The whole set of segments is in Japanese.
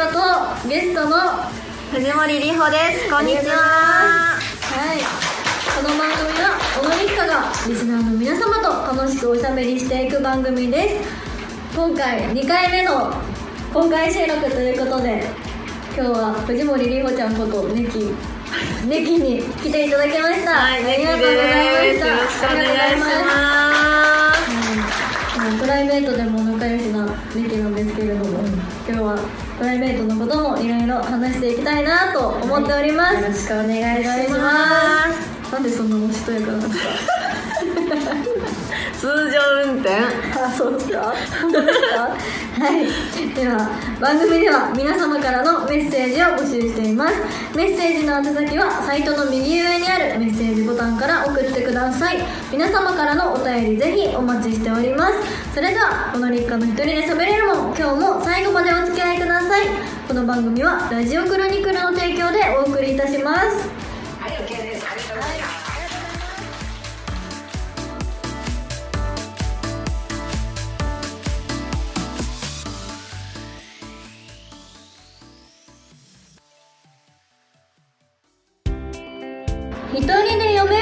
とゲストの藤森里穂です。こんにちは。 はい、この番組は小野立花がリスナーの皆様と楽しくおしゃべりしていく番組です。今回2回目の公開収録ということで、今日は藤森里穂ちゃんことネキに来ていただきました。 はい、 ありがとうございました。 よろしくお願いします。 プライベートでも仲良しなネキなんですけれども、今日はプライベートのこともいろいろ話していきたいなと思っております。 よろしくお願いします。 なんでそんなおしとやかなんですか？ 通常運転。 あ、そうですか？本当ですか？はい。では番組では皆様からのメッセージを募集しています。メッセージの宛先はサイトの右上にあるメッセージボタンから送ってください。皆様からのお便りぜひお待ちしております。それではこの立花の一人で喋れるもん、今日も最後までお付き合いください。この番組はラジオクロニクルの提供でお送りいたします。 はい、OK です。ありがとうございます。 一人で読めるもん。はい、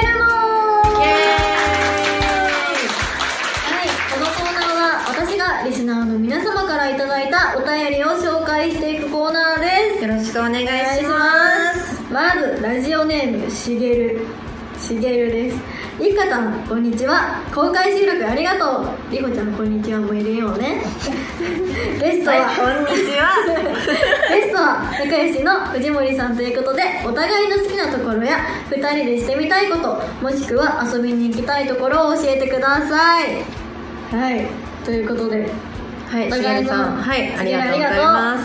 このコーナーは私がリスナーの皆様からいただいたお便りを紹介していくコーナーです。 よろしくお願いします。 まずラジオネームしげるです。りかたん、こんにちは。公開収録ありがとう。りこちゃん、こんにちはも入れようね。ゲストは、 こんにちは。 ゲストは仲良しの藤森さんということで、お互いの好きなところや2人でしてみたいこと、もしくは遊びに行きたいところを教えてください。はい、ということで、 はい、 お互いのさん、はい、ありがとうございます。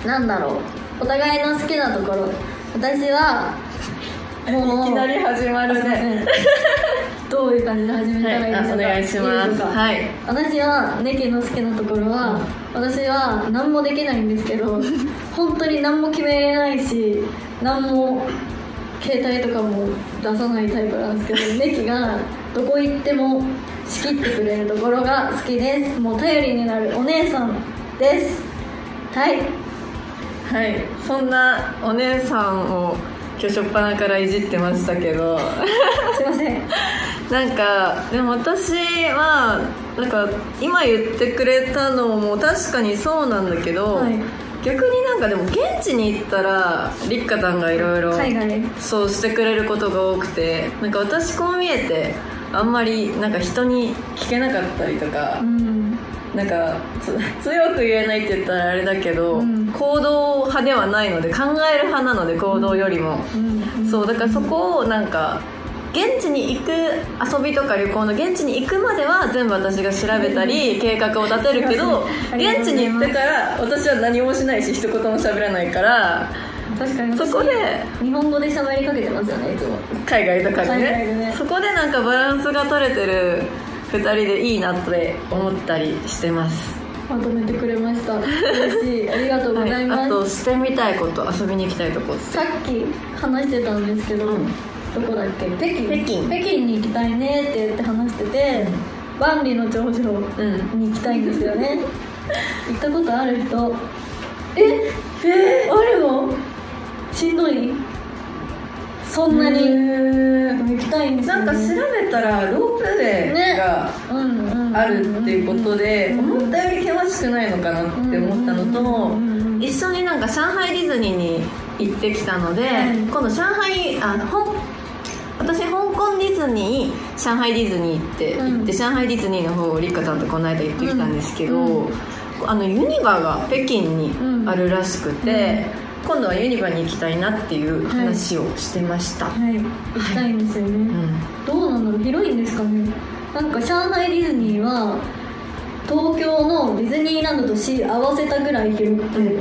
なんだろう、お互いの好きなところ。私はもういきなり始まるね。 どういう感じで始めたらいいでしょうか？ はい、お願いします。はい。 私はネキの好きなところは、私は何もできないんですけど、本当に何も決めれないし、何も携帯とかも出さないタイプなんですけど、ネキがどこ行っても仕切ってくれるところが好きです。もう頼りになるお姉さんです。はいはい、そんなお姉さんを今日初っ端からいじってましたけどすいません。 なんかでも私はなんか今言ってくれたのも確かにそうなんだけど、はい、逆になんかでも現地に行ったら立花さんがいろいろそうしてくれることが多くて、なんか私こう見えてあんまりなんか人に聞けなかったりとか、なんか強く言えないって言ったらあれだけど、行動派ではないので、考える派なので行動よりも、そうだからそこをなんか現地に行く遊びとか旅行の現地に行くまでは全部私が調べたり計画を立てるけど、現地に行ってから私は何もしないし一言も喋らないから、 確かにそこで日本語で喋りかけてますよね、いつも海外とかでね。そこでなんかバランスが取れてる2人でいいなって思ったりしてます。 まとめてくれました。嬉しい。ありがとうございます。 はい、あとしてみたいこと、遊びに行きたいとこって、 さっき話してたんですけど、どこだっけ？北京に行きたいねって言って話してて、万里の長城に行きたいんですよね。行ったことある人？あるの？しんどい？そんなに行きたいんですよね。 なんか調べたらロープウェイがあるっていうことで、思ったより険しくないのかなって思ったのと、一緒になんか上海ディズニーに行ってきたので、今度上海私香港ディズニー、上海ディズニー行って、上海ディズニーの方を立花さんとこの間行ってきたんですけど、ユニバが北京にあるらしくて、今度はユニバに行きたいなっていう話をしてました。 はい、行きたいんですよね。どうなんだろう、広いんですかね。なんか上海ディズニーは東京のディズニーランドと合わせたぐらい広くて、もう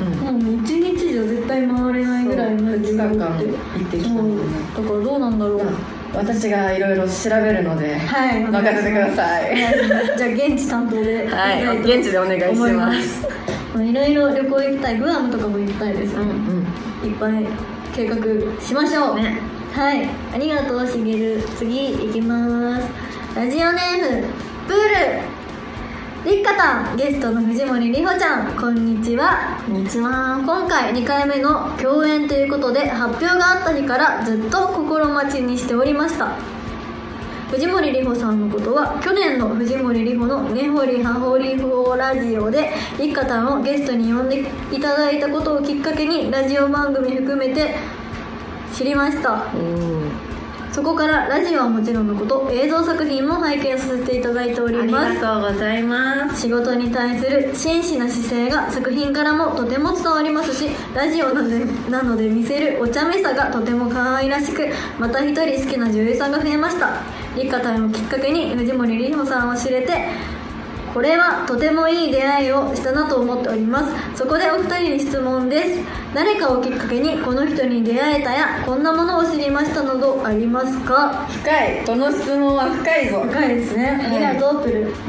1日じゃ絶対回れないぐらいの 2日間行ってきたので、 だからどうなんだろう。 私がいろいろ調べるので、はい、任せてください。 じゃあ現地担当で、 はい、現地でお願いします。 いろいろ旅行行きたい、グアムとかも行きたいですよね。いっぱい計画しましょう、ね。はい、ありがとうしげる。次行きます。ラジオネームプール。 りっかたん、ゲストの藤森里穂ちゃん、こんにちは。 こんにちは。 今回2回目の共演ということで、発表があった日からずっと心待ちにしておりました。藤森里穂さんのことは、去年の藤森里穂の根掘り葉掘り法ラジオでりっかたんをゲストに呼んでいただいたことをきっかけに、ラジオ番組含めて知りました。そこからラジオはもちろんのこと、映像作品も拝見させていただいております。 ありがとうございます。 仕事に対する真摯な姿勢が作品からもとても伝わりますし、ラジオなので見せるお茶目さがとても可愛らしく、また一人好きな女優さんが増えました。りっかたんをきっかけに藤森里穂さんを知れて、これはとてもいい出会いをしたなと思っております。そこでお二人に質問です。誰かをきっかけにこの人に出会えたや、こんなものを知りましたなどありますか？ 深い。この質問は深いぞ。 深いですね。ありがとう、プル。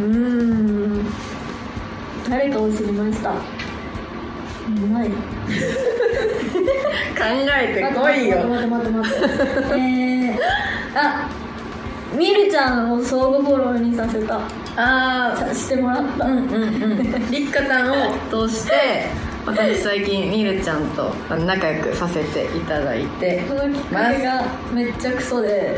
誰かを知りました。うまい。考えてこいよ。 待ってあ、みるちゃんを相互フォローにさせた。してもらった。 りっかたんを通して私最近みるちゃんと仲良くさせていただいて、 そのきっかけがめっちゃクソで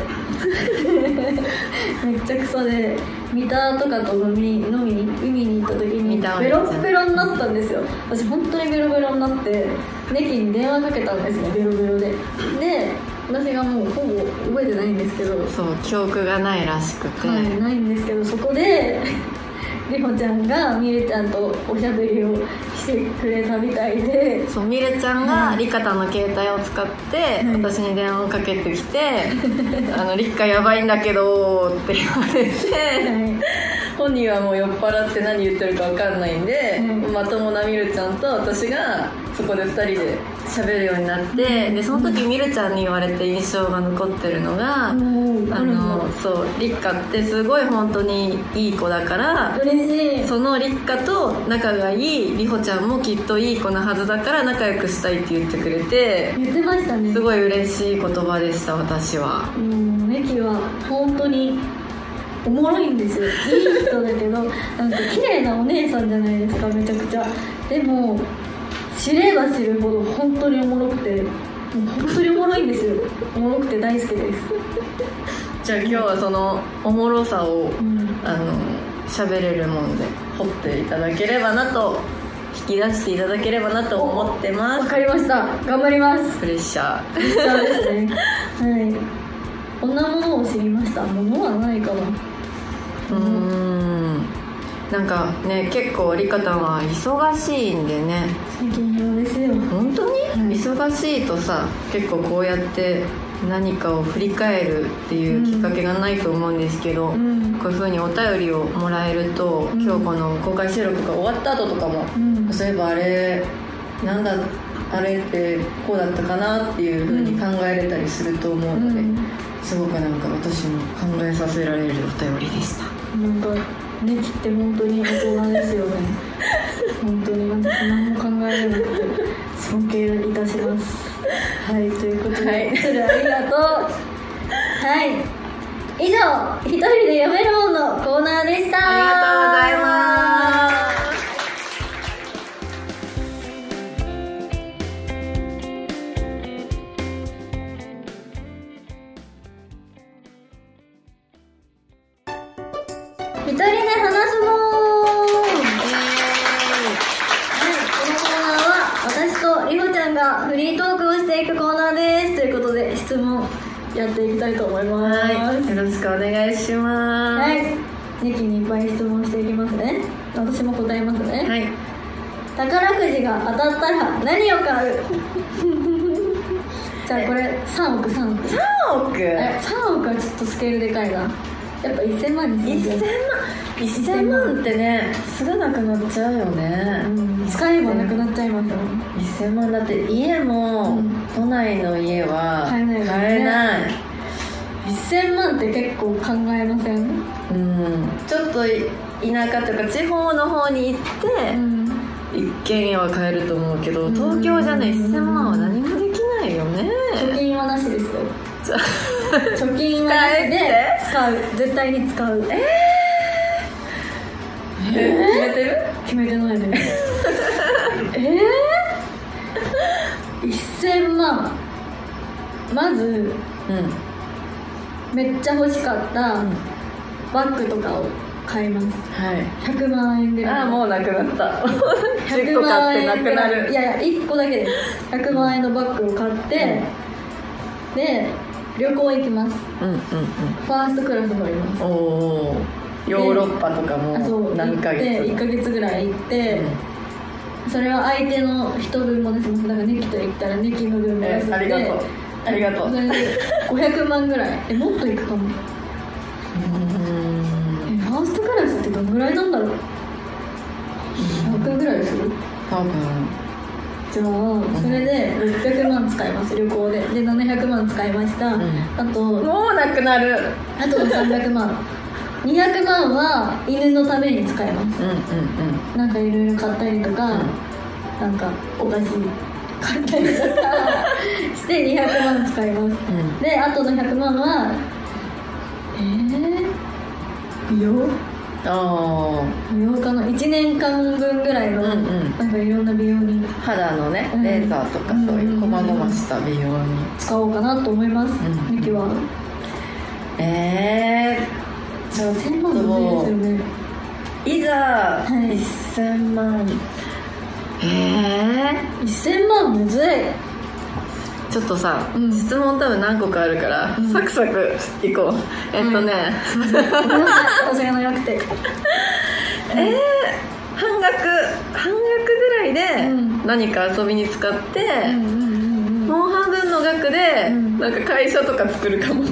三田とかと海に行った時にベロベロになったんですよ。私本当にベロベロになって、ネキに電話かけたんですね、ベロベロで。私がもうほぼ覚えてないんですけど、 そう、記憶がないらしくて、 ないんですけど、そこでりほちゃんがみるちゃんとおしゃべりをしてくれたみたいで、 そう、みるちゃんがりっかたんの携帯を使って、私に電話をかけてきてりっかやばいんだけどって言われて、本人はもう酔っ払って何言ってるか分かんないんで、まともなみるちゃんと私がそこで2人で喋るようになって、でその時みるちゃんに言われて印象が残ってるのが、そう、りっかってすごい本当にいい子だから、 嬉しい。 そのりっかと仲がいいりほちゃんもきっといい子なはずだから仲良くしたいって言ってくれて、 言ってましたね。 すごい嬉しい言葉でした。私はネキは本当におもろいんですよ。いい人だけど、なんか綺麗なお姉さんじゃないですか、めちゃくちゃ。でも知れば知るほど本当におもろくて、もう本当におもろいんですよ。おもろくて大好きです。 じゃあ今日はそのおもろさを、喋れるもんで掘っていただければなと、引き出していただければなと思ってます。 わかりました。頑張ります。 プレッシャーですね。はい。こんなものを知りました。ものはないかな。 なんかね、結構りかたんは忙しいんでね。 最近暇ですよ。 本当に、忙しいとさ、結構こうやって何かを振り返るっていうきっかけがないと思うんですけど、こういう風にお便りをもらえると、今日この公開収録が終わった後とかも、そういえばあれなんだあれってこうだったかなっていう風に考えれたりすると思うので、すごくなんか私も考えさせられるお便りでした。 なんかネキって本当に大人ですよね。本当に私何も考えれなくて尊敬いたします。はい、ということで、ありがとう。はい、以上、一人で読める本のコーナーでした。 ありがとうございます。 一人で話すもん。私とりほちゃんがフリートークをしていくコーナーです。ということで質問やっていきたいと思います。 よろしくお願いします。 はい、ネキにいっぱい質問していきますね。私も答えますね。 はい。 宝くじが当たったら何を買う？じゃあこれ3億。3億はちょっとスケールでかいな。やっぱ1000万にする。 1000万ってね、すぐなくなっちゃうよね。 使えばなくなっちゃいますよ。 1000万だって家も、都内の家は買えない。 1000万って結構考えません？ ちょっと田舎とか地方の方に行って、一軒家は買えると思うけど、東京じゃね、1000万は何もできないよね。 貯金はなしですよ。貯金はなしで使う。絶対に使う。 決めてる？ 決めてないです1000万。まず、めっちゃ欲しかったバッグとかを買います。100万円ぐらい。 あ、もうなくなった10個買ってなくなる。 いや1個だけです。100万円のバッグを買って、で旅行行きます。ファーストクラス乗ります。 おー、ヨーロッパとかも何ヶ月 1ヶ月ぐらい行って、それは相手の人分も出します。だからネキと言ったらネキの分も出して、 ありがとうありがとう。 それで500万ぐらい。もっといくかも。ファーストクラスってどのぐらいなんだろう。100ぐらいする？ 多分。 じゃあそれで600万使います。旅行で700万使いました。あともうなくなる。 あと300万200万は犬のために使います。なんかいろいろ買ったりとか、なんかお菓子買ったりとかして200万使います。であとの100万は美容かな。1年間分ぐらいの、なんかいろんな美容に、 肌のね、レーザーとかそういう細々した美容に使おうかなと思います。ミキはじゃあ 1000万のですよね。 いざ、1000万 1000万むずい。 ちょっとさ、質問多分何個かあるから、サクサクいこう。すいません、 私が長くて半額ぐらいで何か遊びに使って、もう半分の額でなんか会社とか作るかも。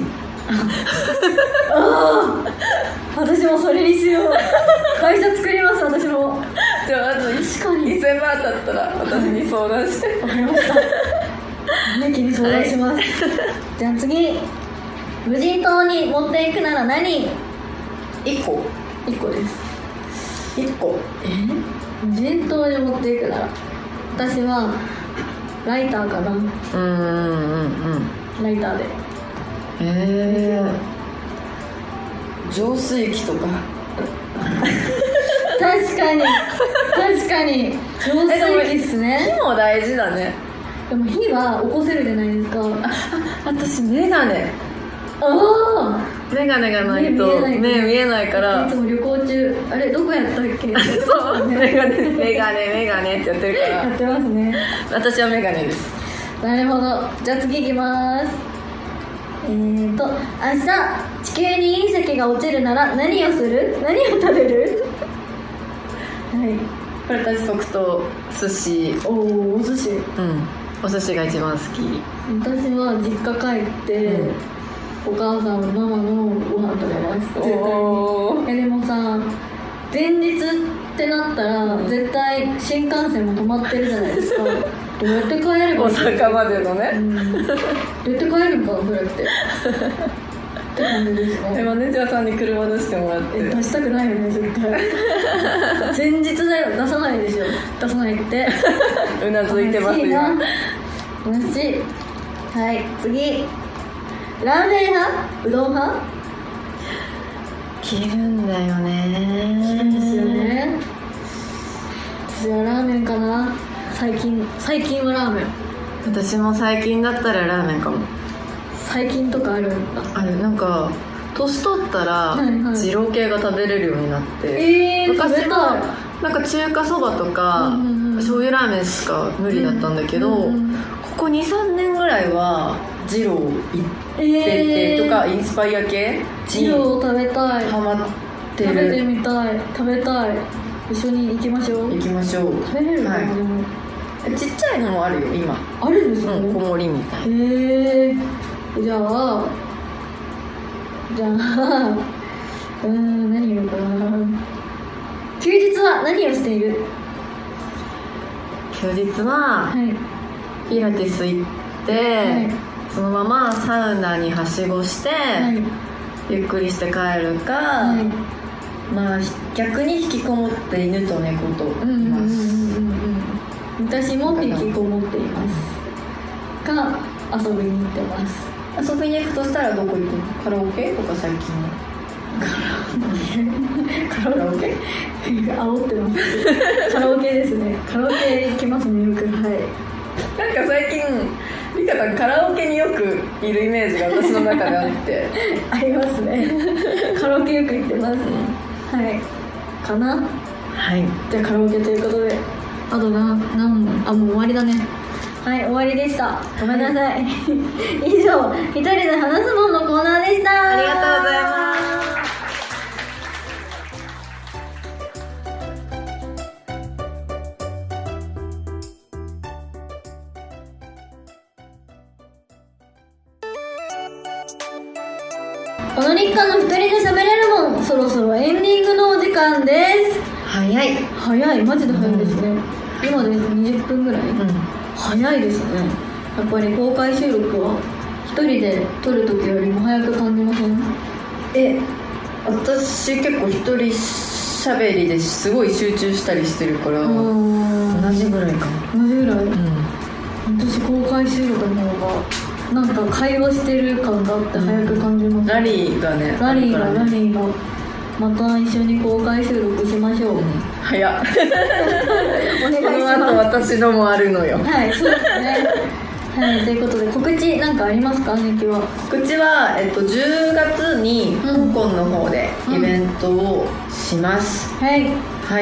私もそれにしよう。会社作ります。私も。 じゃあまず1000万だったら私に相談して。 わかりましたネキに相談します。じゃあ次、無人島に持っていくなら何 ？1個です。 1個。 無人島に持っていくなら、私はライターかな。ライターで。 浄水器とか。 確かに浄水器っすね。 火も大事だね。 でも火は起こせるじゃないですか。 私メガネがないと目見えないから、 いつも旅行中あれどこやったっけそうメガネってやってるからやってますね。 私はメガネです。 なるほど。じゃあ次いきます。明日地球に隕石が落ちるなら何をする？何を食べる？ これ私即答寿司。 お寿司。 お寿司が一番好き。 私は実家帰って、お母さんママのご飯食べます。絶対に。でもさ、前日ってなったら絶対新幹線も止まってるじゃないですか。どうやって帰るか。 大阪までのね。 どうやって帰るのかな、それってって感じですね。 マネージャーさんに車出してもらって。 出したくないよね、絶対前日だよ、出さないでしょ。出さないってうなずいてますよ。 楽しい。はい、次。ラーメン派？うどん派？ 気分だよね。 気分ですよね。私はラーメンかな。最近はラーメン。 私も最近だったらラーメンかも。 最近とかあるんだ。 あれ、なんか年取ったら二郎系が食べれるようになって、昔はなんか中華そばとか、醤油ラーメンしか無理だったんだけど、ここ 2,3 年ぐらいは二郎行ってて、とかインスパイア系二郎食べたい。 ハマってる。 食べてみたい。食べたい。一緒に行きましょう。 食べれるかな、でもちっちゃいのもあるよ今。 あるんですかね。 小盛りみたいな。 じゃあ何言うかな。休日は何をしている？ 休日は、ピラティス行って、そのままサウナにはしごして、ゆっくりして帰るか、まあ逆に引きこもって犬と猫といます。 私も引きこもっていますか、遊びに行ってます。 遊びに行くとしたらどこ行くの？カラオケとか最近は？ カラオケ煽ってますカラオケですね。カラオケ行きますね、よく。はい。 なんか最近リカさんカラオケによくいるイメージが私の中であってありますね。カラオケよく行ってます、はいかな。 はい、 じゃあカラオケということで、あと何問、もう終わりだね。はい、終わりでした。ごめんなさい、以上一人で話すもんのコーナーでした。 ありがとうございます。 この日課の一人で喋れるもん、そろそろエンディングのお時間です。 早いマジで早いですね、今で20分ぐらい、早いですね。やっぱり公開収録は一人で撮る時よりも早く感じません？ 私結構一人喋りですごい集中したりしてるから同じぐらいかな。 同じぐらい、私公開収録の方がなんか会話してる感があって早く感じます、 ラリーがね、 ラリーがまた一緒に公開収録しましょう、 早っお願いします。 この後私のもあるのよ。 はい、そうですね。はい、ということで告知なんかありますか？ネキは。 告知は、10月に香港の方でイベントをします、 はいはい、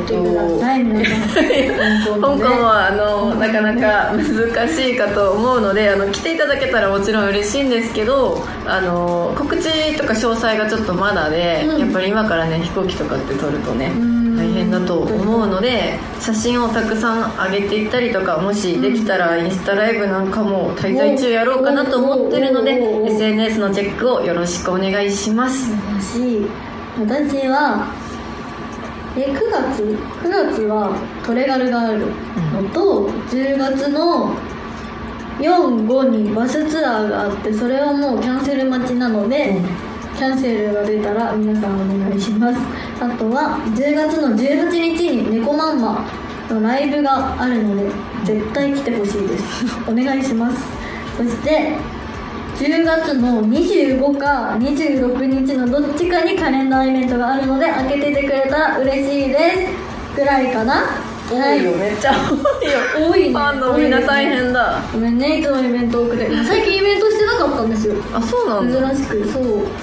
香港はなかなか難しいかと思うので来ていただけたらもちろん嬉しいんですけど告知とか詳細がちょっとまだで、やっぱり今からね飛行機とかって撮るとね大変だと思うので写真をたくさん上げていったりとかもしできたらインスタライブなんかも滞在中やろうかなと思ってるので SNS のチェックをよろしくお願いします。 私は9月はトレガルがあるのと、10月の4、5にバスツアーがあって、それはもうキャンセル待ちなので、キャンセルが出たら皆さんお願いします。あとは10月の18日に猫まんまのライブがあるので絶対来てほしいですお願いします。そして10月の25か26日のどっちかにカレンダーイベントがあるので開けててくれたら嬉しいですぐらいかな。 多いよ、めっちゃ多いよ。 多いね。 ファンのみんな大変だ。 ごめんね、いつもイベント多くて最近イベントしてなかったんですよ。 あ、そうなんだ。 珍しく、そう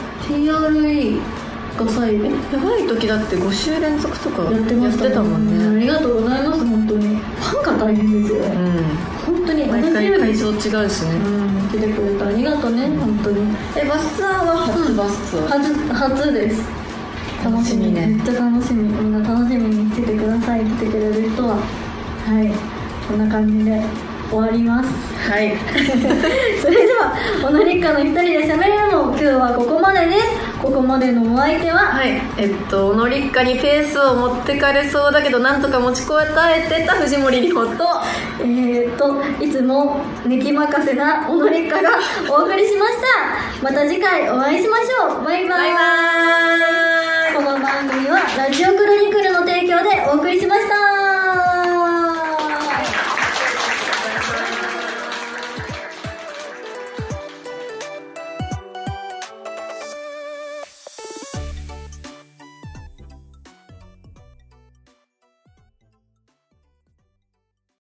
TRE が最後やばい時だって5週連続とかやってましたやってたもんね。 ありがとうございます。本当にファンが大変ですよね、本当に毎回会場違うしね、 来てくれてありがとうね、本当に。 バスツアーは初バスツアー、 初です。楽しみね、めっちゃ楽しみ。みんな楽しみにしててください。来てくれる人ははいこんな感じで終わります。 はいそれでは小野立花の一人で喋れるの今日はここまでです。ここまでのお相手は小野立花にペースを持ってかれそうだけどなんとか持ちこたえてた藤森里穂といつもネキ任せな小野立花がお送りしました。また次回お会いしましょう。バイバイ。 バイバイ。 この番組はラジオクロニクルの提供でお送りしました。